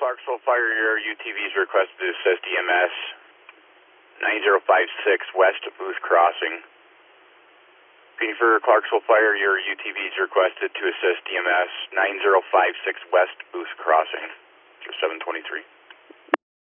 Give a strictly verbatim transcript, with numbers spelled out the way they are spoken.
Clarksville Fire, your U T V is requested to assist E M S nine zero five six west of Booth Crossing. For Clarksville Fire, your U T V is requested to assist E M S nine zero five six west Booth Crossing. seven twenty-three.